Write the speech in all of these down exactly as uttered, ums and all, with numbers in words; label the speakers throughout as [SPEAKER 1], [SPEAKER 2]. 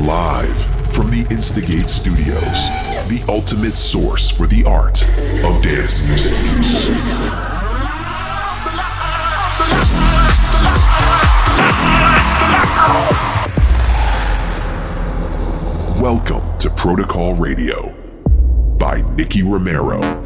[SPEAKER 1] Live from the Instigate Studios, the ultimate source for the art of dance music. Welcome to Protocol Radio by Nicky Romero.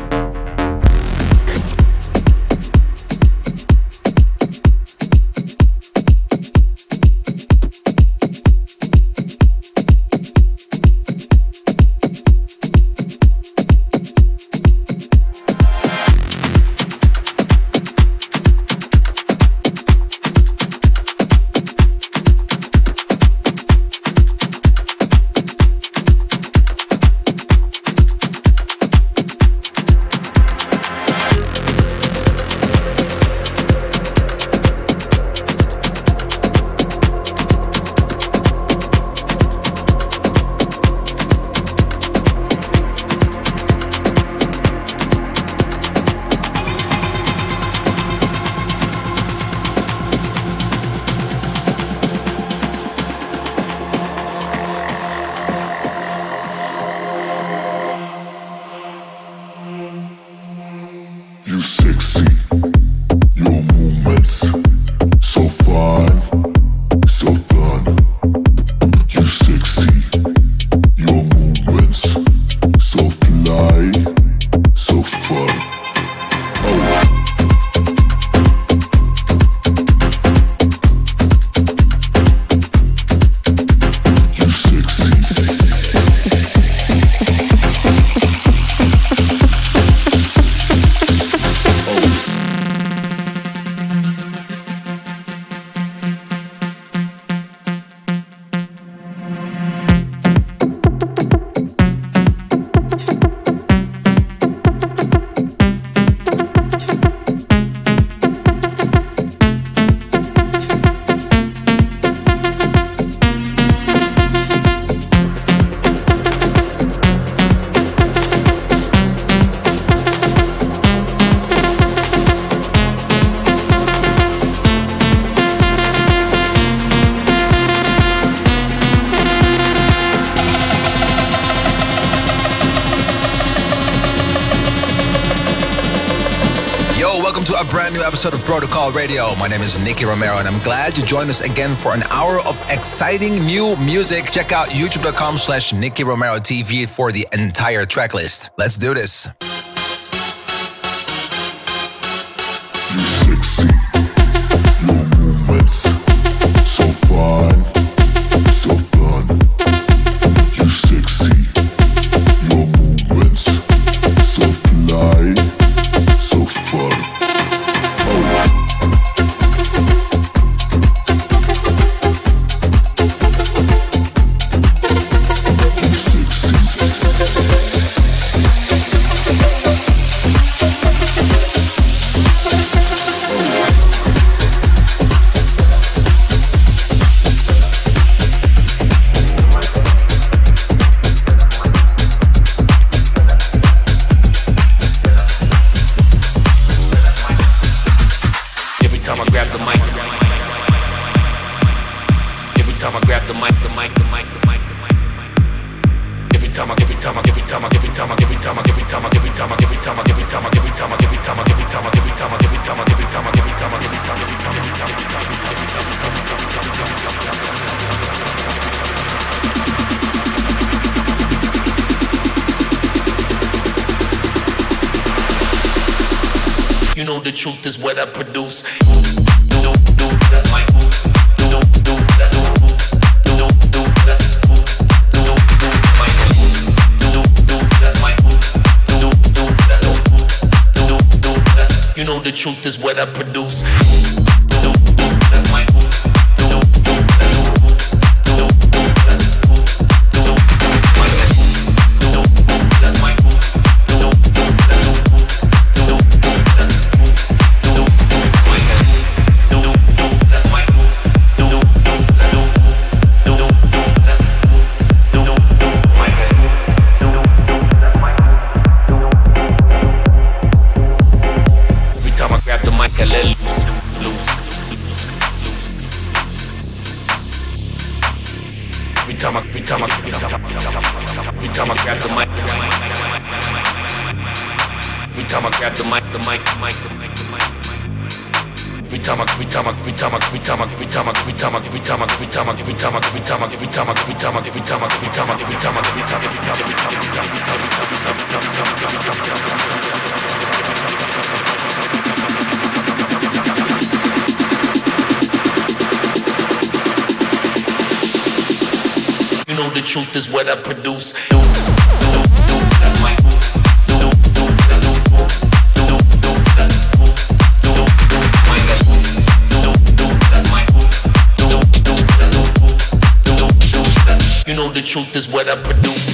[SPEAKER 2] Episode of Protocol Radio. My name is Nicky Romero and I'm glad you joined us again for an hour of exciting new music. Check out youtube.com slash Nicky Romero TV for the entire track list. Let's do this.
[SPEAKER 1] You sexy, your movements so fine, so fun. You sexy, your movements so fly, so fun.
[SPEAKER 3] You know the truth is what I produce. You know the truth is what I produce. Every time I grab the mic, I let loose. every time I, every time I, every time I, every time I grab the mic, every time I grab the mic, the mic, the mic, the mic, the mic. Every time I, every time I, every time I, every time I, every time I, every time I, every time I, every time I, every time I, every time I, every time I, every time I, every time I, every time I, every time I, every time, every time, every time, every time, every time, every time, every time, every time, every time, you know the truth is what I produce. You know the truth is what I produce.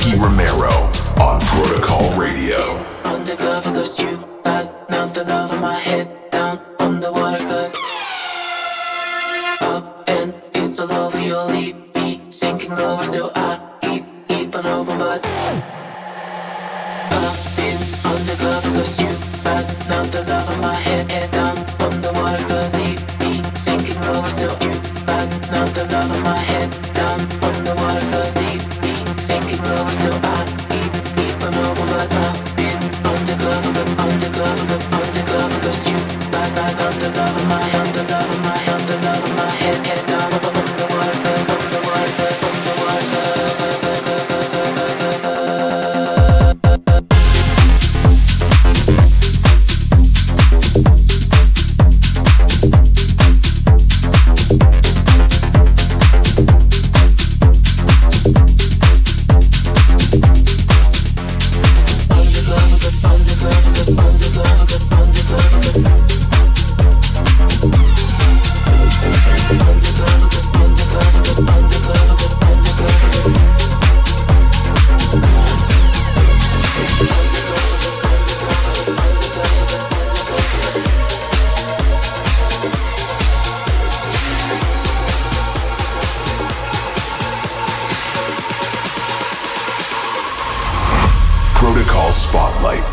[SPEAKER 1] Nicky Romero on Protocol Radio.
[SPEAKER 4] Undercover cause you got nothing over my head, down underwater cause up and it's all over, you'll leave me sinking lower, still I keep, keep on open, but I've been undercover cause you got nothing over my head, head down underwater cause leave me sinking lower, still you got nothing over my head, down underwater cause leave me sinking lower, still I keep, keep on open, but I've been undercover, undercover, undercover cause you got, got nothing over my head, nothing over my head, nothing over my head, head down underwater cause underwater cause underwater
[SPEAKER 1] Protocol Spotlight.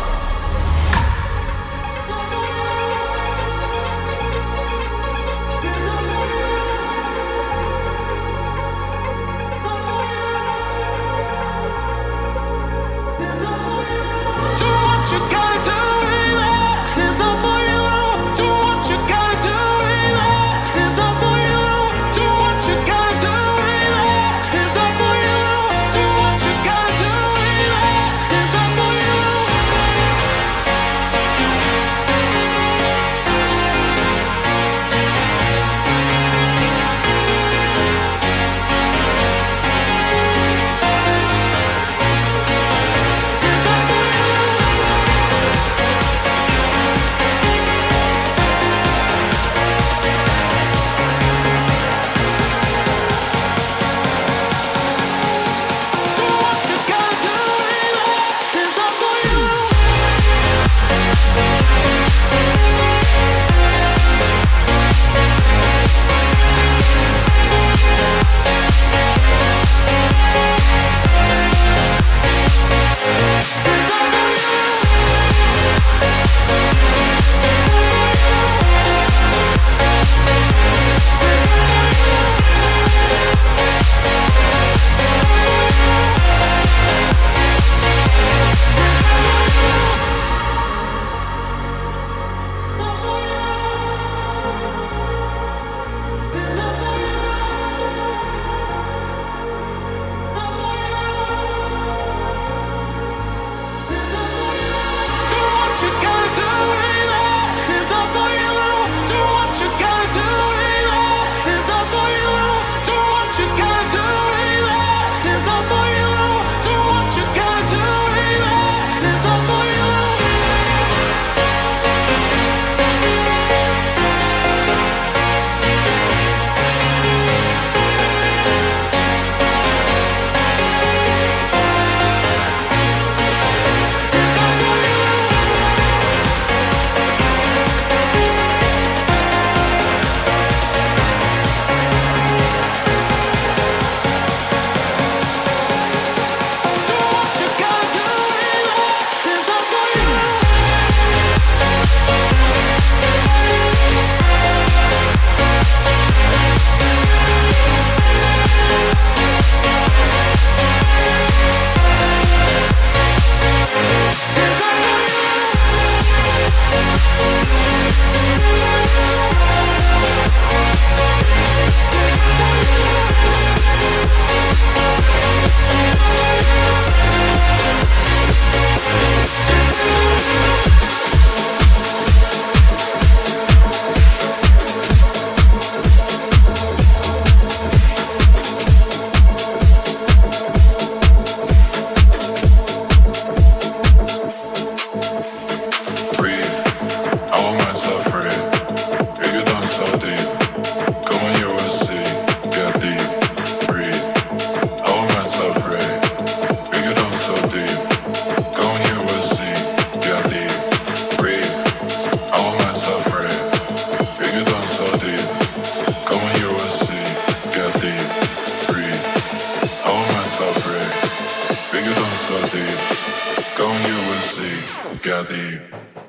[SPEAKER 5] Bigger than so deep. Go and you will see. Get deep.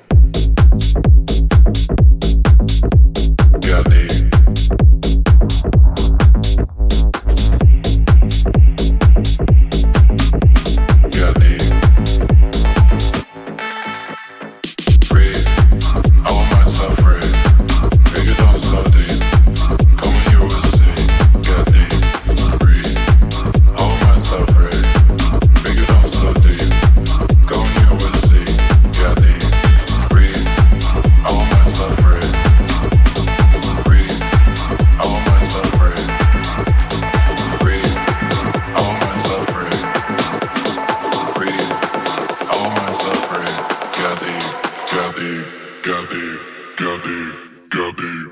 [SPEAKER 5] Get deep. Get deep. Breathe. I want myself free. Bigger than so deep. Come and you will see. Get deep. Breathe. I want myself free. Bigger than so deep. Go and you will see. Get deep. Breathe. I want myself free. Breathe. I want myself free. Breathe. I want myself free. Breathe. I want myself free. Get deep. Get deep. Get deep. Get deep. Get deep.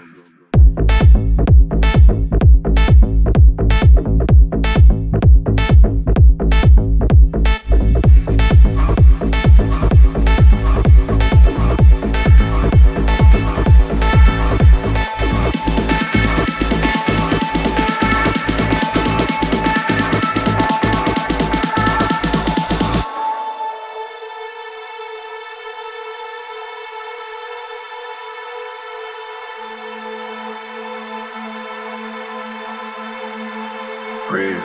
[SPEAKER 5] Breathe.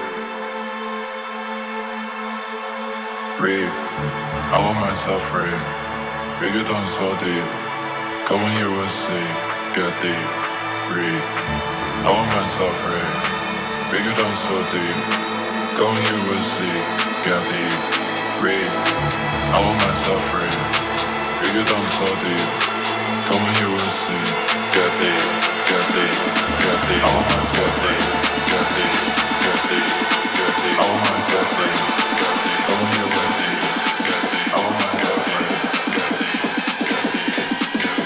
[SPEAKER 5] Breathe. I want myself free. Bigger than so deep. Come and you will see. Get deep. Breathe. I want myself free. Bigger than so deep. Come and you will see. Get deep. Breathe. I want myself free. Bigger than so deep. Come and you will see. Get deep. Get deep. Get deep. I want myself get deep. Get deep. Get deep. Get deep. I want my get deep. Get deep. Come and you get deep. Get deep. I want my get deep. Get deep. Get deep. Get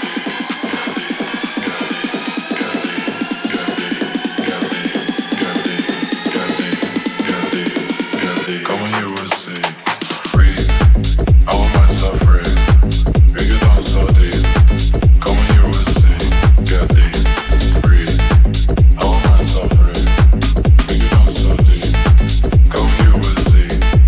[SPEAKER 5] deep. Get deep. Get deep. Come and you will see. Breathe. I want myself free. Bigger than so deep. Come and you will see. Get deep. Breathe. I want myself free. Bigger than so deep. Come and you will see.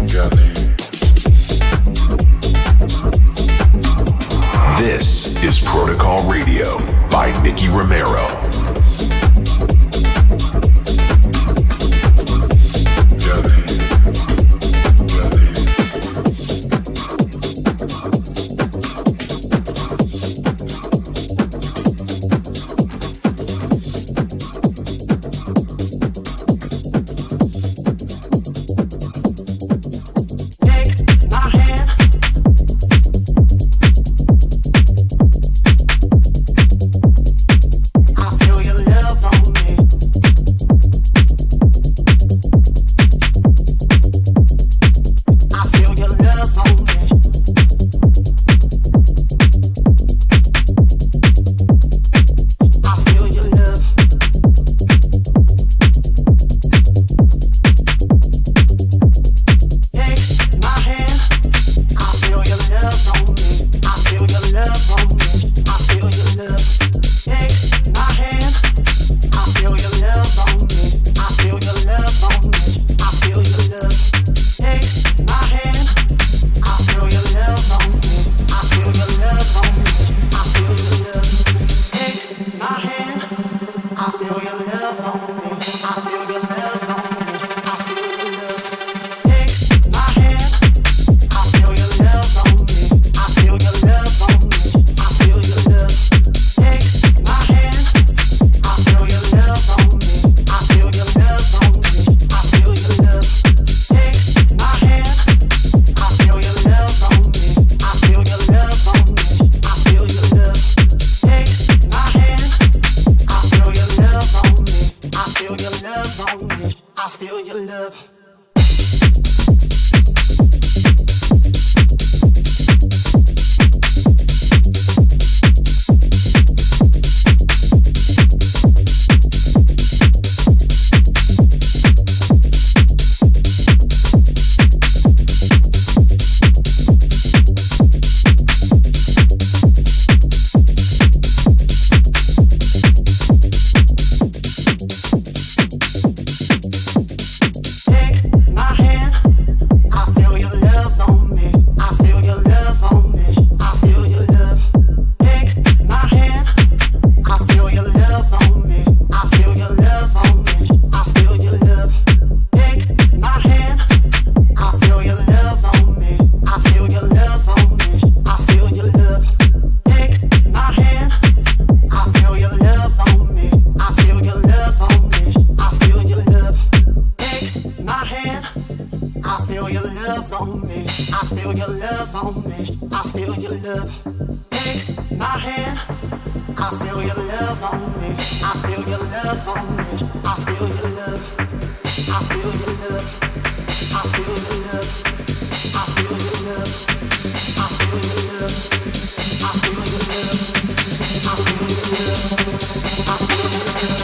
[SPEAKER 6] feel your love on me. I feel your love. Take my hand. I feel your love on me. I feel your love on me. I feel your love. I feel your love. I feel your love. I feel your love. I feel your love. I feel your love. I feel your love. I feel your love.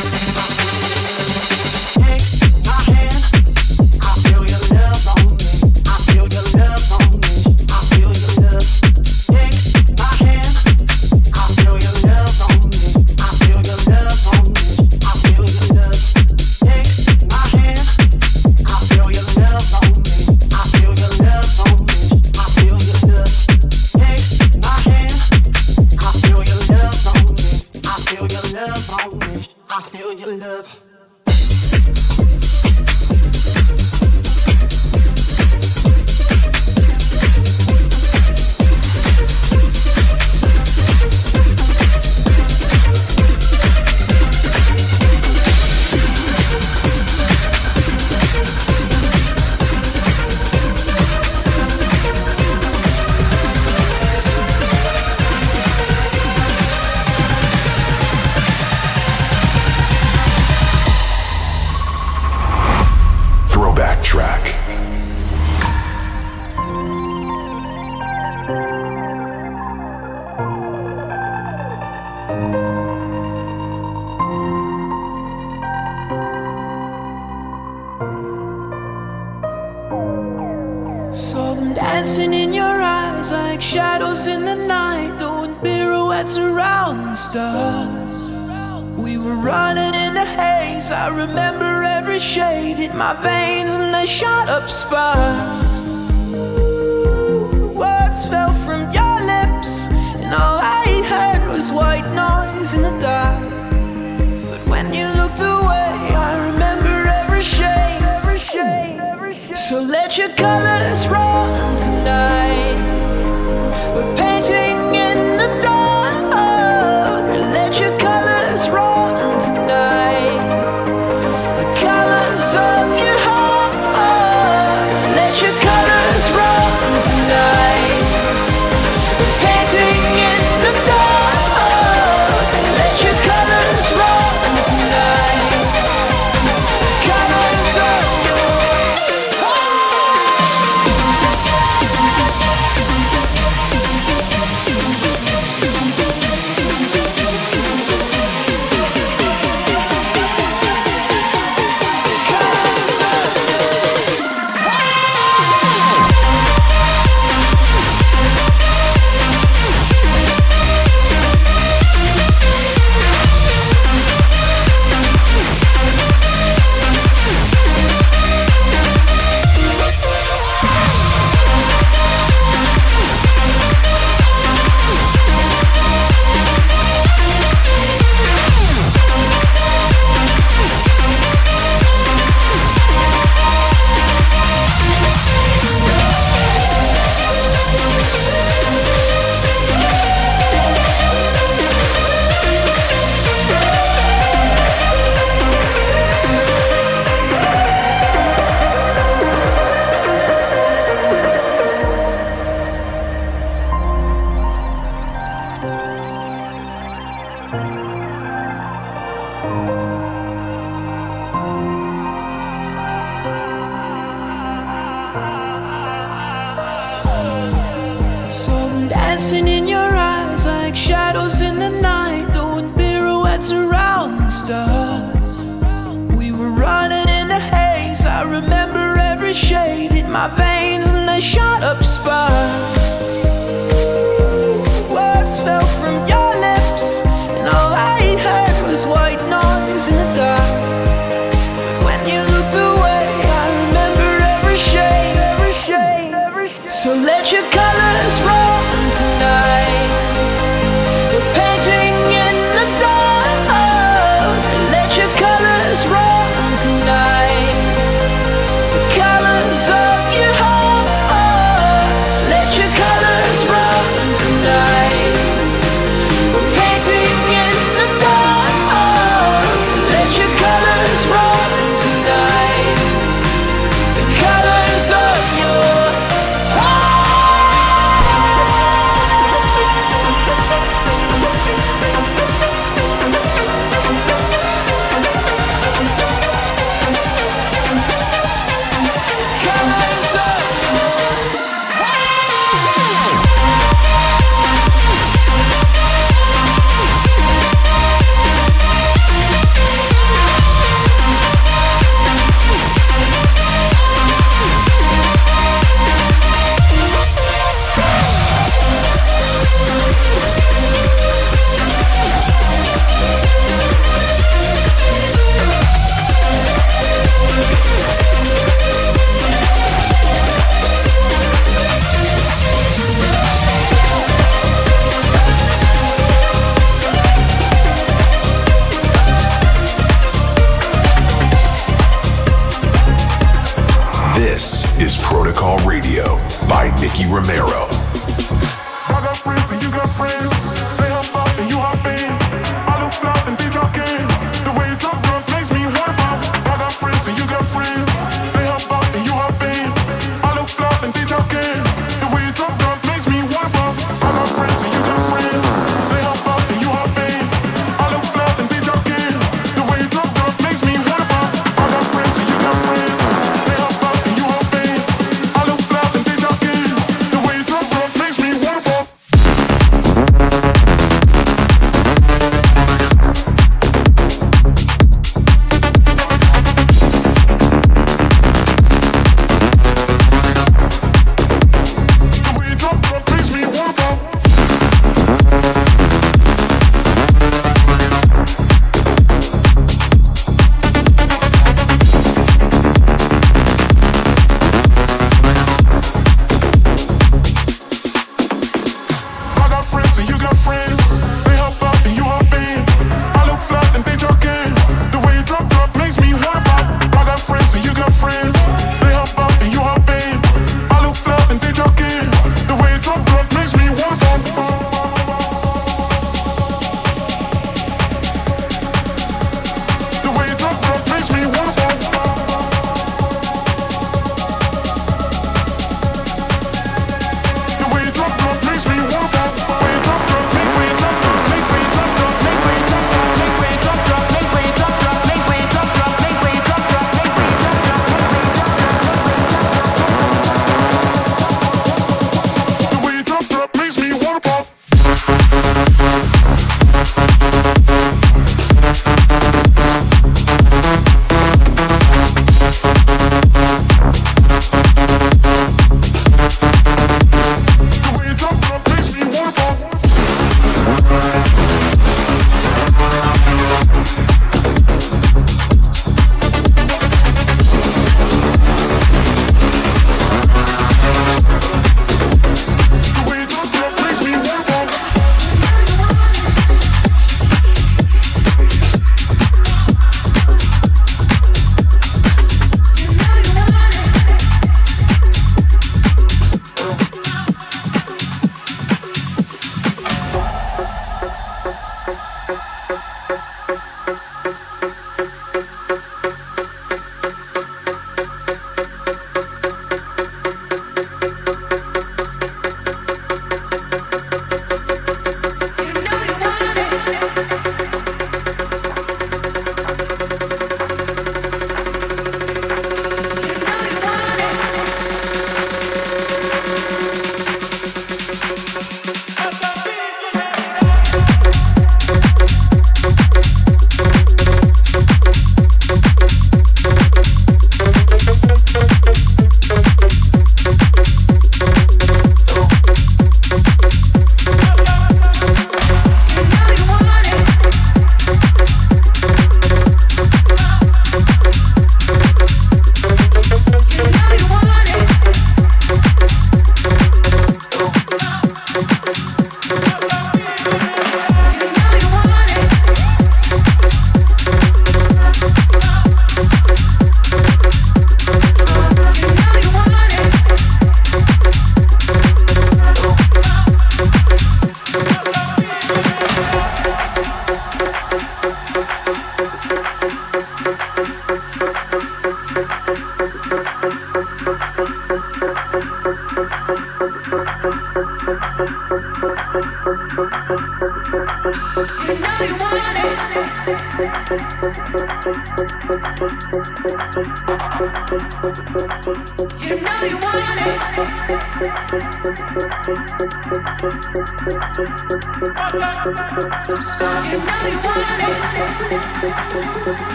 [SPEAKER 6] Take my hand. I feel your love on me. I feel your love on me. I feel your love. Take my hand. I feel your love on me. I feel your love on me. I feel your love. Take my hand. I feel your love on me. I feel your love on me. I feel your love. Take my hand. I feel your love on me. I feel your love on me. I feel your love.
[SPEAKER 1] Throwback track.
[SPEAKER 4] Saw them dancing in your eyes like shadows in the night, doing pirouettes around the stars. We were running in the haze, I remember every shade hit my veins and they shot up sparks. Words fell from your lips and all I heard was white noise in the dark. But when you looked away, I remember every shade, every shade, every shade. So let your colors run tonight. We're painting in the dark. Let your colors run tonight. The colors of your heart. Let your colors run tonight. We're painting in the dark. Let your colors run tonight. The colors of your Saw them dancing in your eyes like shadows in the night, doing pirouettes around the stars. We were running in the haze, I remember every shade hit my veins and they shot up sparks. Words fell from your lips and all I heard was white noise in the dark. When you looked away, I remember every shade, every shade, every shade. So let your colors run tonight. We're painting in the dark. Let your colors run tonight. The colors of your heart. Let your colors run tonight. We're painting in the dark. Let your colors run tonight. The colors of your heart.
[SPEAKER 1] Nicky Romero.
[SPEAKER 7] I got friends and you got friends. They hop up and you hop in. I look fly and they drop in. The way you drop drunk makes me wanna pop. I got friends and you got friends. They hop up and you hop in. I look fly and they drop in. The way you drop drunk makes me wanna pop. I got friends and you got friends. They hop up and you hop in. I look fly and they drop in. The way you drop drunk makes me wanna pop. I got friends and you got friends. They hop up and you hop in. I look fly and they drop in. The way you drop drunk makes me wanna pop.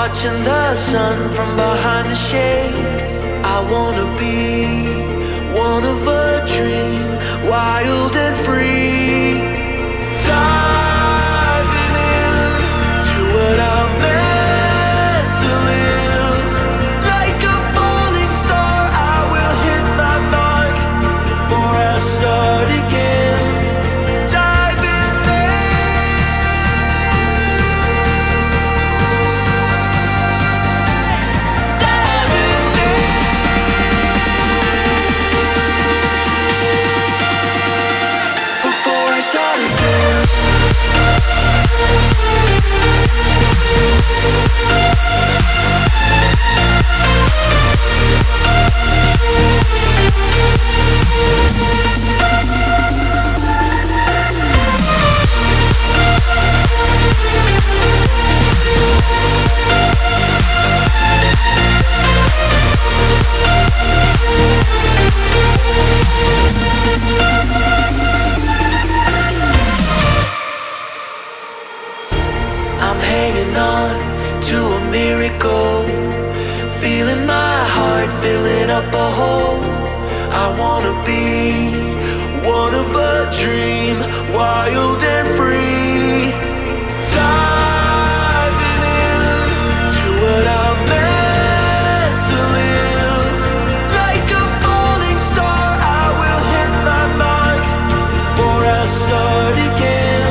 [SPEAKER 4] watching the sun from behind the shade. I wanna be one of a dream, wild and free. Diving in to what I'm meant to live. Like a falling star, I will hit my mark before I start again. I'm hanging on to a miracle, feeling my heart filling up a hole. I wanna be one of a dream, wild and free. Diving in to what I'm meant to live. Like a falling star, I will hit my mark before I start again.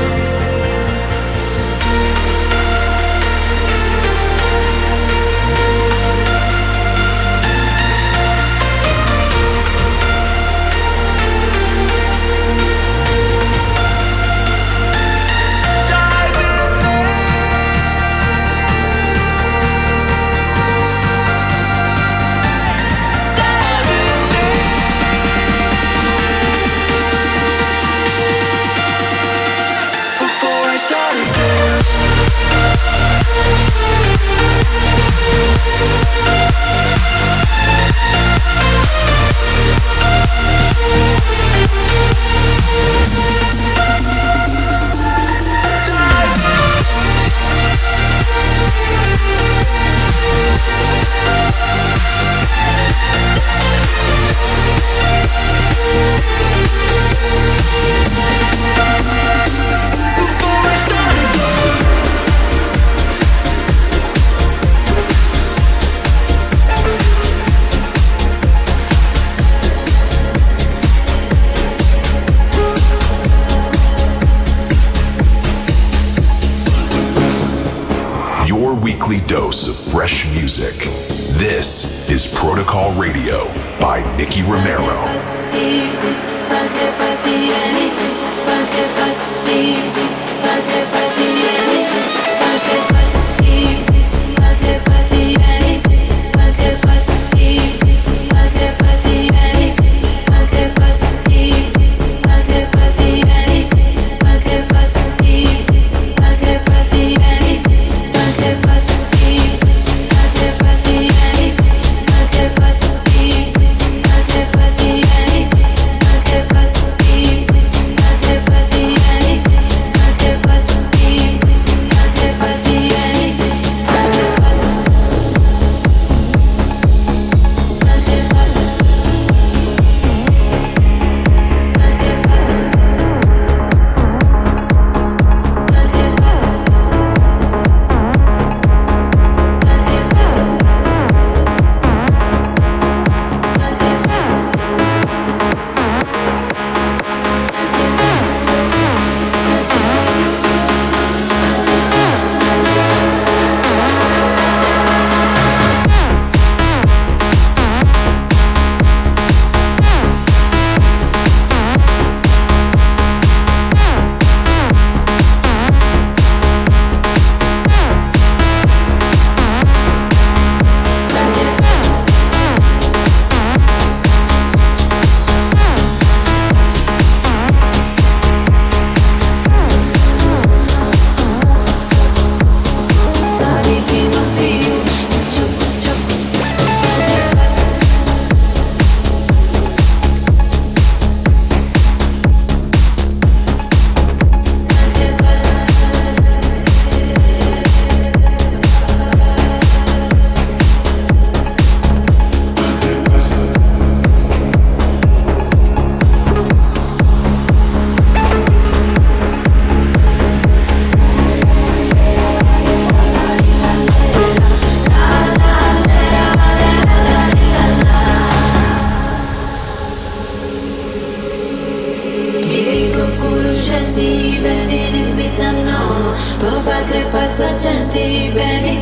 [SPEAKER 1] Dose of fresh music. This is Protocol Radio by Nicky Romero.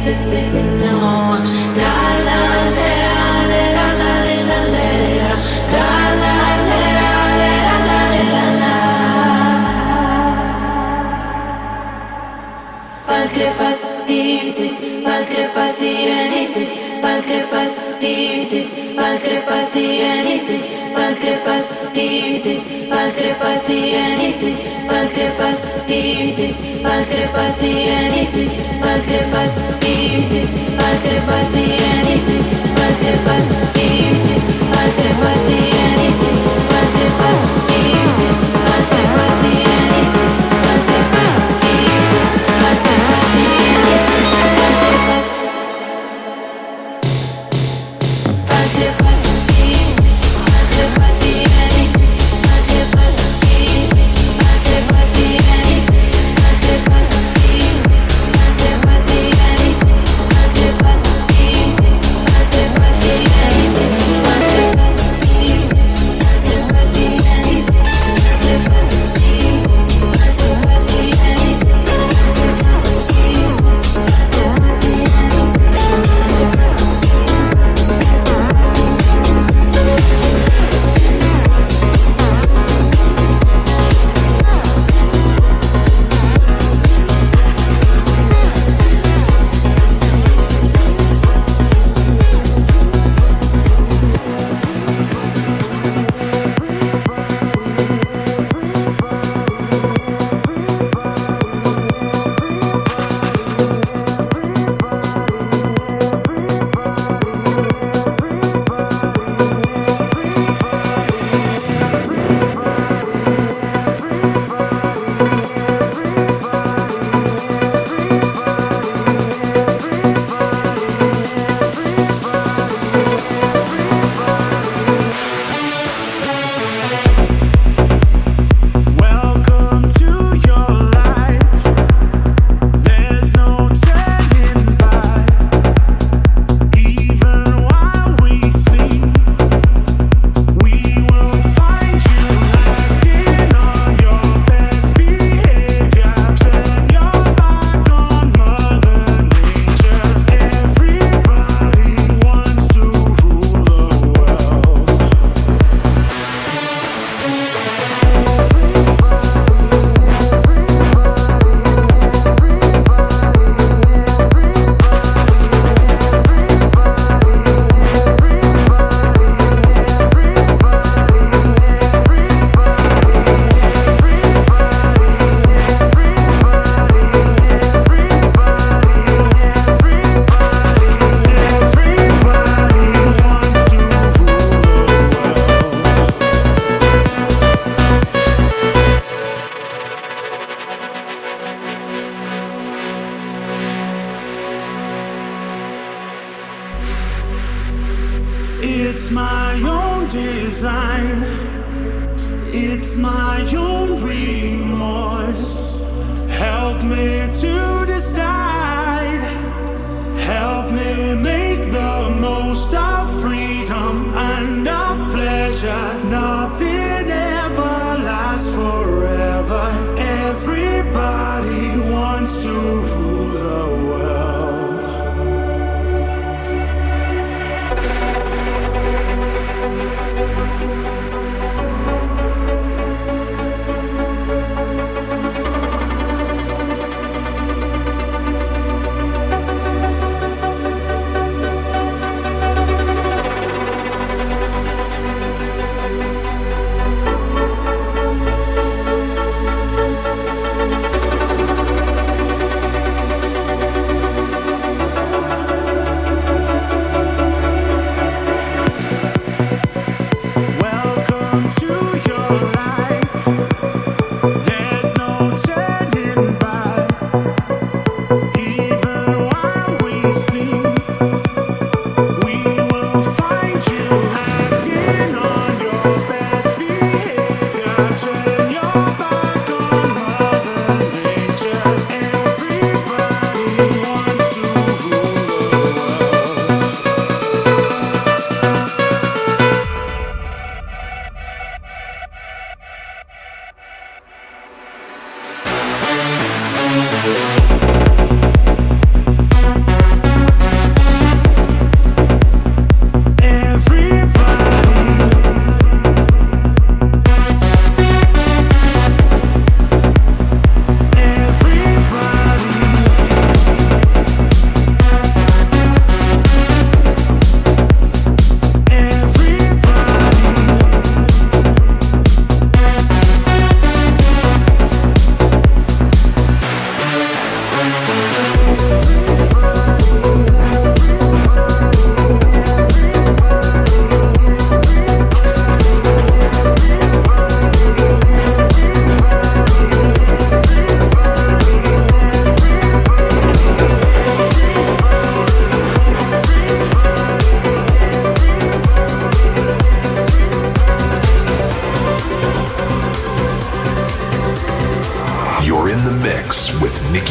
[SPEAKER 8] It's my own design. It's my own remorse. Help me to decide. Help me make the most of freedom and of pleasure. Nothing ever lasts forever. Everybody wants to rule the world.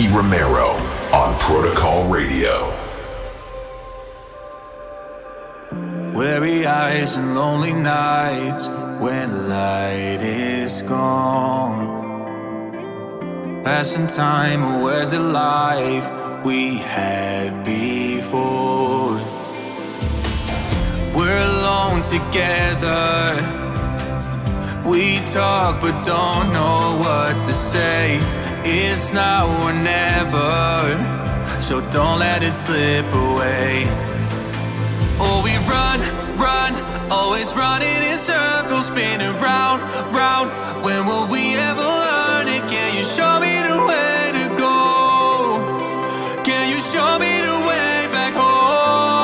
[SPEAKER 1] Nicky Romero on Protocol Radio.
[SPEAKER 8] Weary eyes and lonely nights when light is gone. Passing time, where's the life we had before? We're alone together. We talk but don't know what to say. It's now or never, so don't let it slip away. Oh, we run, run, always running in circles, spinning round, round. When will we ever learn it? Can you show me the way to go? Can you show me the way back home?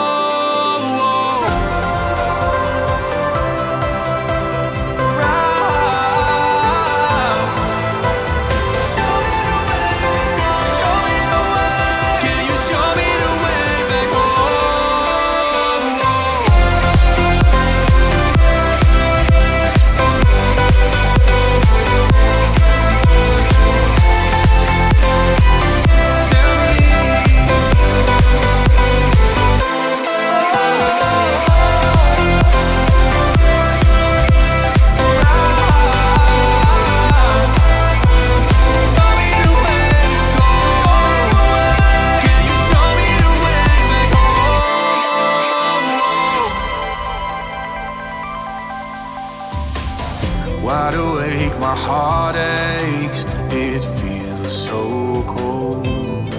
[SPEAKER 8] Wide awake, my heart aches, it feels so cold.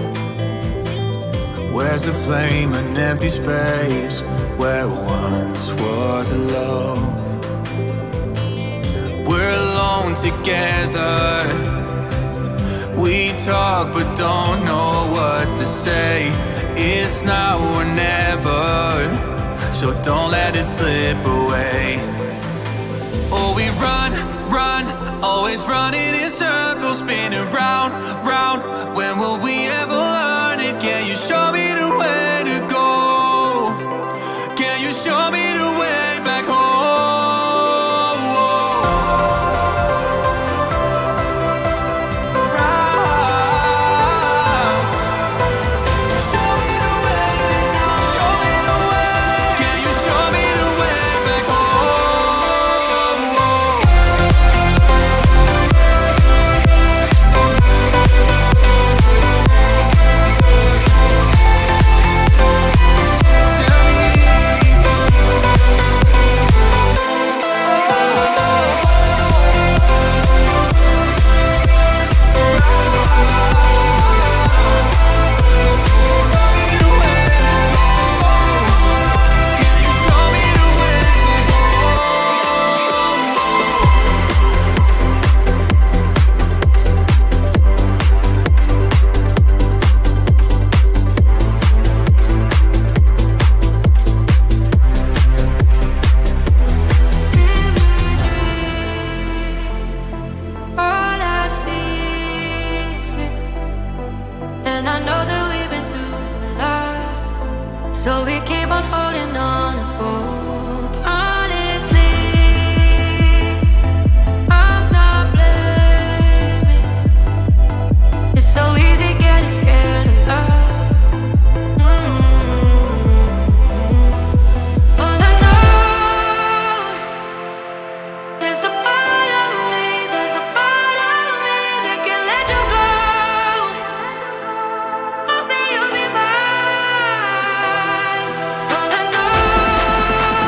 [SPEAKER 8] Where's the flame, an empty space where once was love? We're alone together. We talk but don't know what to say. It's now or never, so don't let it slip away. Oh, we run, run, always running in circles, spinning round, round. When will we ever learn it? Can you show me the way to go? Can you show me the way back home?
[SPEAKER 9] All I know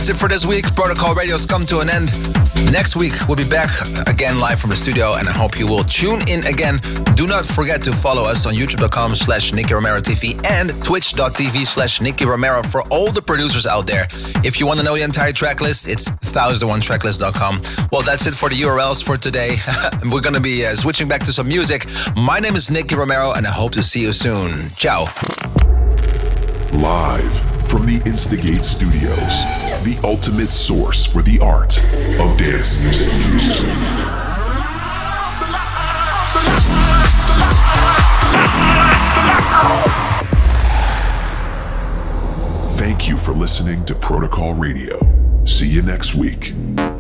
[SPEAKER 2] That's it for this week. Protocol Radio's come to an end. Next week, we'll be back again live from the studio, and I hope you will tune in again. Do not forget to follow us on youtube.com slash Nicky Romero TV and twitch.tv slash Nicky Romero for all the producers out there. If you want to know the entire track list, it's one thousand one tracklist dot com. Well, that's it for the U R Ls for today. We're going to be uh, switching back to some music. My name is Nicky Romero, and I hope to see you soon. Ciao.
[SPEAKER 1] Live from the Instigate Studios, the ultimate source for the art of dance music. Thank you for listening to Protocol Radio. See you next week.